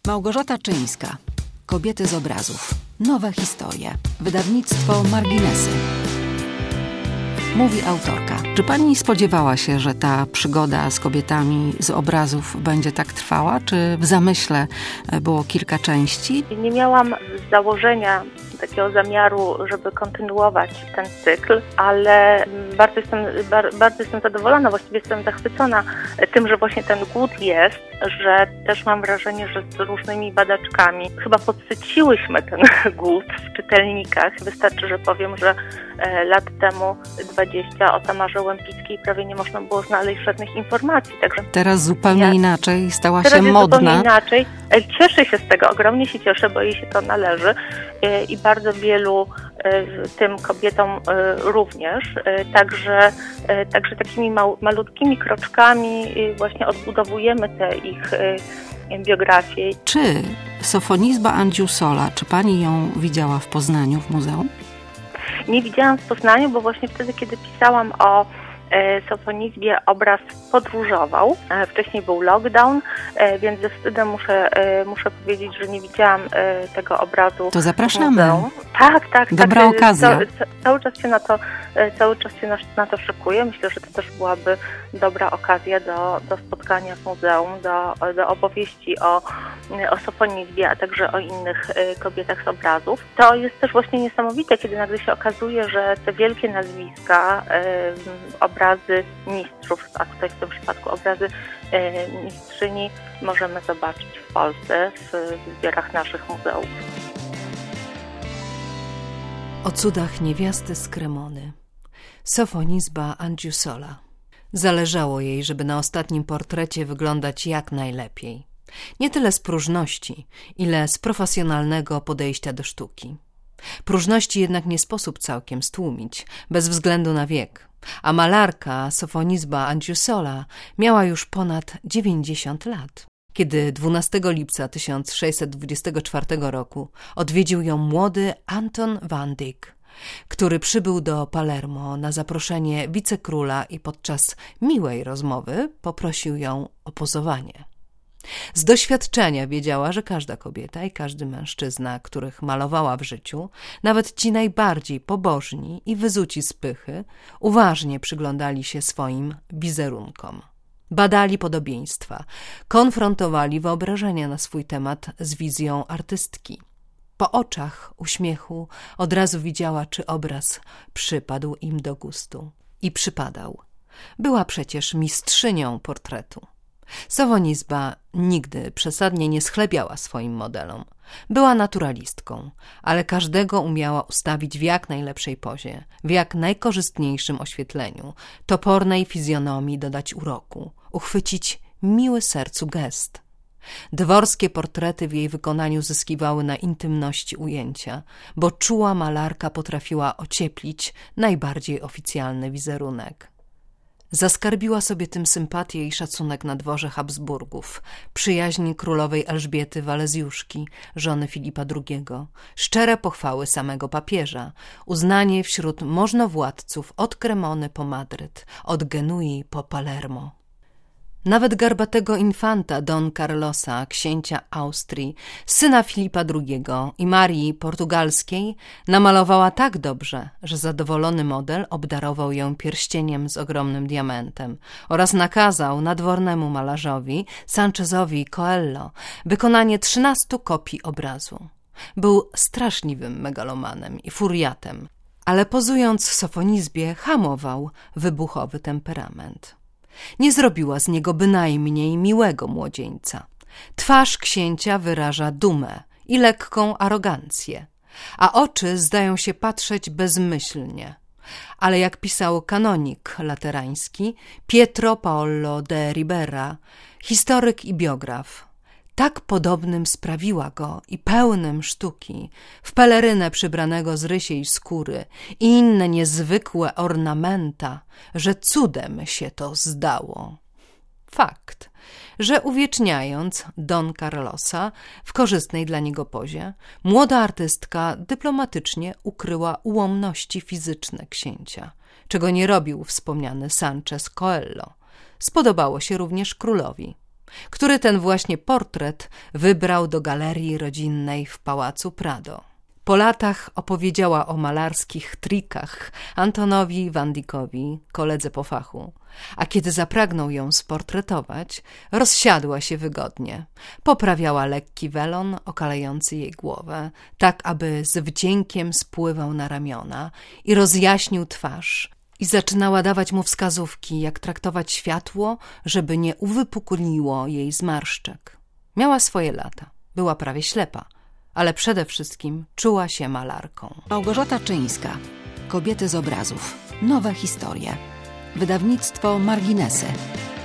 Małgorzata Czyńska. Kobiety z obrazów. Nowe historie. Wydawnictwo Marginesy. Mówi autorka. Czy pani spodziewała się, że ta przygoda z kobietami z obrazów będzie tak trwała? Czy w zamyśle było kilka części? Nie miałam z założenia takiego zamiaru, żeby kontynuować ten cykl, ale bardzo jestem zadowolona, właściwie jestem zachwycona tym, że właśnie ten głód jest, że też mam wrażenie, że z różnymi badaczkami chyba podsyciłyśmy ten głód w czytelnikach. Wystarczy, że powiem, że lat temu 20 o Tamarze Łępickiej prawie nie można było znaleźć żadnych informacji. Także teraz zupełnie inaczej, stała się teraz jest modna. Zupełnie inaczej. Cieszę się z tego, ogromnie się cieszę, bo jej się to należy i bardzo wielu tym kobietom również. Także takimi malutkimi kroczkami właśnie odbudowujemy te ich biografie. Czy Sofonizba Andziusola, czy pani ją widziała w Poznaniu w muzeum? Nie widziałam w Poznaniu, bo właśnie wtedy, kiedy pisałam o Sofonizbie, obraz podróżował. Wcześniej był lockdown, więc ze wstydem muszę powiedzieć, że nie widziałam tego obrazu. To zapraszamy. W muzeum. Tak. Dobra okazja. Cały czas się na to szykuję. Myślę, że to też byłaby dobra okazja do spotkania w muzeum, do opowieści o Sofonizbie, a także o innych kobietach z obrazów. To jest też właśnie niesamowite, kiedy nagle się okazuje, że te wielkie nazwiska, obrazy mistrzów, a tutaj w tym przypadku obrazy mistrzyni możemy zobaczyć w Polsce w zbiorach naszych muzeów. O cudach niewiasty z Kremony. Sofonizba Andziusola. Zależało jej, żeby na ostatnim portrecie wyglądać jak najlepiej. Nie tyle z próżności, ile z profesjonalnego podejścia do sztuki. Próżności jednak nie sposób całkiem stłumić, bez względu na wiek, a malarka Sofonizba Andziusola miała już ponad 90 lat. Kiedy 12 lipca 1624 roku odwiedził ją młody Anton van Dyck, który przybył do Palermo na zaproszenie wicekróla i podczas miłej rozmowy poprosił ją o pozowanie. Z doświadczenia wiedziała, że każda kobieta i każdy mężczyzna, których malowała w życiu, nawet ci najbardziej pobożni i wyzuci z pychy, uważnie przyglądali się swoim wizerunkom. Badali podobieństwa, konfrontowali wyobrażenia na swój temat z wizją artystki. Po oczach, uśmiechu od razu widziała, czy obraz przypadł im do gustu. I przypadał. Była przecież mistrzynią portretu. Sofonizba nigdy przesadnie nie schlebiała swoim modelom. Była naturalistką, ale każdego umiała ustawić w jak najlepszej pozie, w jak najkorzystniejszym oświetleniu, topornej fizjonomii dodać uroku, uchwycić miły sercu gest. Dworskie portrety w jej wykonaniu zyskiwały na intymności ujęcia, bo czuła malarka potrafiła ocieplić najbardziej oficjalny wizerunek. Zaskarbiła sobie tym sympatię i szacunek na dworze Habsburgów, przyjaźń królowej Elżbiety Walezjuszki, żony Filipa II, szczere pochwały samego papieża, uznanie wśród możnowładców od Cremony po Madryt, od Genui po Palermo. Nawet garbatego infanta Don Carlosa, księcia Austrii, syna Filipa II i Marii Portugalskiej, namalowała tak dobrze, że zadowolony model obdarował ją pierścieniem z ogromnym diamentem oraz nakazał nadwornemu malarzowi Sanchezowi Coelho wykonanie 13 kopii obrazu. Był straszliwym megalomanem i furiatem, ale pozując Sofonizbie hamował wybuchowy temperament. Nie zrobiła z niego bynajmniej miłego młodzieńca. Twarz księcia wyraża dumę i lekką arogancję, a oczy zdają się patrzeć bezmyślnie. Ale jak pisał kanonik laterański Pietro Paolo de Ribera, historyk i biograf, tak podobnym sprawiła go i pełnym sztuki, w pelerynę przybranego z rysiej skóry i inne niezwykłe ornamenta, że cudem się to zdało. Fakt, że uwieczniając Don Carlosa w korzystnej dla niego pozie, młoda artystka dyplomatycznie ukryła ułomności fizyczne księcia, czego nie robił wspomniany Sanchez Coelho. Spodobało się również królowi. który ten właśnie portret wybrał do galerii rodzinnej w Pałacu Prado. Po latach opowiedziała o malarskich trikach Antonowi van Dyckowi, koledze po fachu, a kiedy zapragnął ją sportretować, rozsiadła się wygodnie. Poprawiała lekki welon okalający jej głowę, tak aby z wdziękiem spływał na ramiona i rozjaśnił twarz, i zaczynała dawać mu wskazówki, jak traktować światło, żeby nie uwypukliło jej zmarszczek. Miała swoje lata, była prawie ślepa, ale przede wszystkim czuła się malarką. Małgorzata Czyńska. Kobiety z obrazów. Nowe historie. Wydawnictwo Marginesy.